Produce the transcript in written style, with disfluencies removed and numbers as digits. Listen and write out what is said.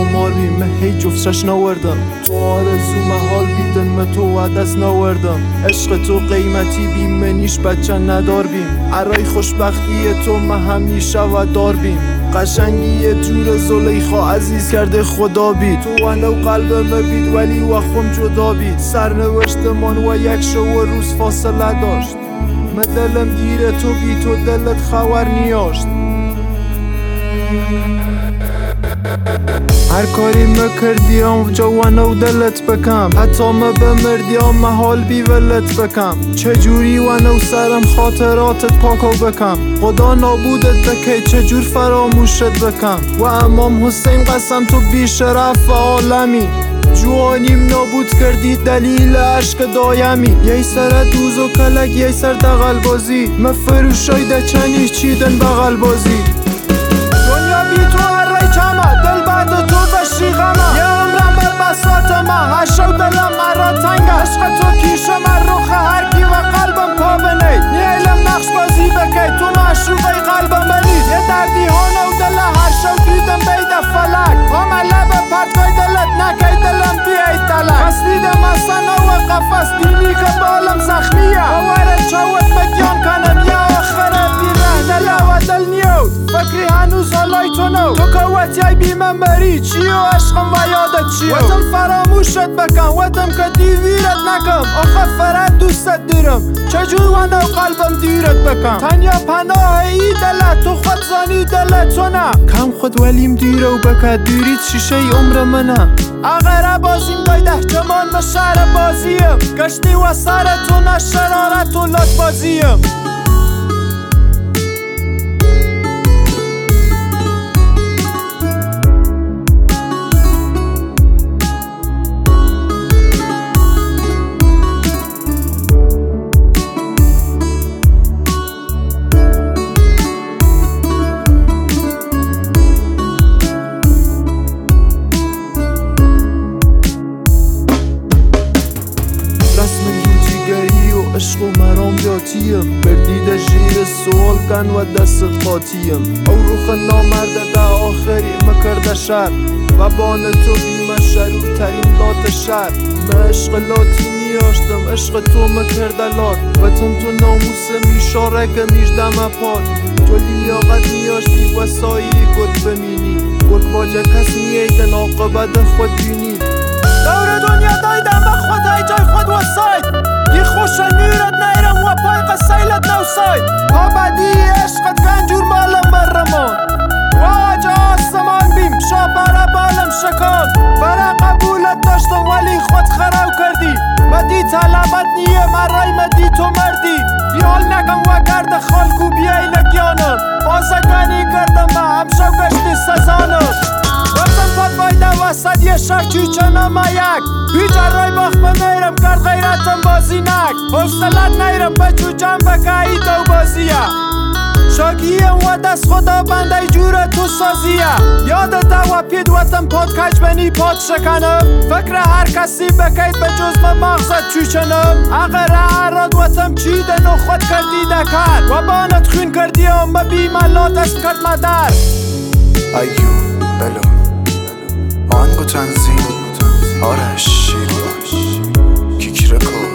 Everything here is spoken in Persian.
مار بیم من هی جفتش نوردم تو آرزو محال بیدن من تو عدس نوردم عشق تو قیمتی بیم منیش بچه ندار بیم عرای خوشبختی تو من همیشه و دار بیم قشنگی جور زلیخا عزیز کرده خدا بید تو ولو قلبم بید ولی وخم جدا بید سرنوشت من و یک شو و روز فاصله داشت من دلم گیره تو بی تو دلت خبر نیاشت هر کاری مکردیم جوانو دلت بکم حتی ما بمردیم محال بی ولت بکم چجوری ونو سرم خاطراتت پاکو بکم خدا نابودت بکی چجور فراموشت بکم و امام حسین قسم تو بی شرف عالمی جوانیم نابود کردی دلیل عشق دایمی یه سر دوز و کلک یه سر دقل بازی مفروشای ده چنیش چیدن بغل بازی دنیا بی تو هر رای کمه دل بعد تو بشی غمه یه عمرم بر بساط من هشو دلم مرا تنگه عشق تو کیشه من روخه هرکی و قلبم کابنی نیلم نقش بازی بکی تو معشوقه قلبم بنید یه دردی هانو دل هر شو دیدم بید فلک همه لب پرتوی دلت نکی دلم بیای تلک بس دیدم اصلا و قفص دینی که بالم زخمیه باور چوت بگیان کنم یا آخره دیره دل و دل نیود فکری هنوز حالای تو نو تو قوتی ای بی من بری چی و عشقم و یادت چیو وطم فراموشت بکن وطم که دیویرت نکم آخه فرد دوستت دیرم چجور ونو قلبم دیرت بکن تنیا پناه ای دلت تو خود زانی دلت تو نه کم خود ولیم دیرو بکن دیرید شیشه عمر منه اغیره بازیم بایده جمان و شهر بازیم گشتی و سر تو نه شرارت و لط بازیم عشق و مرام جاتیم بردیده ژیر سوال کن و دستت قاطیم او روخ نامرده ده آخری مکرده شر و بان تو بیمه شرورترین لات شر من عشق لاتی نیاشتم عشق تو مکرده لات وطن تو ناموس میشاره که میشدم پاد تو لیاقت نیاشتی و سایی گد بمینی گد باجه کس نییدن عاقبت خود بینی دور دنیا دایدم به خود ای جای خود وساید دی خوش نیرت نیرم و پای قصیلت نو ساید ها بدی عشقت گنجور مالم برمان واج آسمان بیم شا برا بالم شکان برا قبولت داشتم ولی خود خراب کردی مدی طلبت نیه مرای مدی تو مردی دی حال نکم و گرد خالکو بیای لگیانم بازگانی کردم به همشو گشتی سزانم وقتم پاد بایده وسط یه شهر چوچه نمایک هیچ رای باخت نیرم کرد غیرتم بازی نک حوصلت نیرم بچو جنبه که ای دو بازیه شاگیم و دست خدا بنده جور تو سازیه یادت و پید وطن پاد کج بنی پاد شکنم فکر هر کسی بکید به جز من مغزت چوچنم اگر اراد وطن چیدن و خود کردی دکر و بانت خون کردیم و بیمالات است کرد مدر ایو بلو آهنگ و تنظیم آرش شیرین کیک رکورد